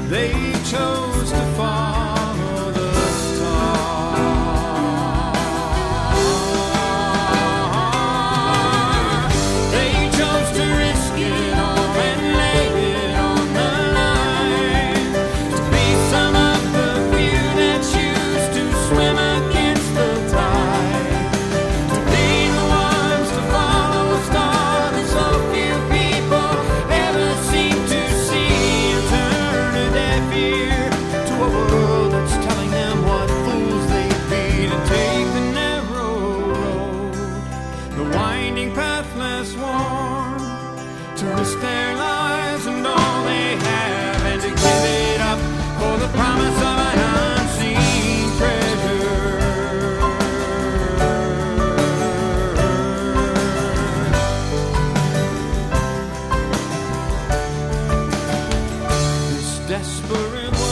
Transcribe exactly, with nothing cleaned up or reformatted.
They chose to follow the star. They chose to risk it all and lay it on the line, to be some of the few that choose to swim against the tide, to be the ones to follow a star that so few people ever seem to see, and turn a deaf ear to a world that's telling them what fools they'd be, to take the narrow road, the winding path less worn, to risk their lives and all they have, and to give it up for the promise of an unseen treasure. This desperate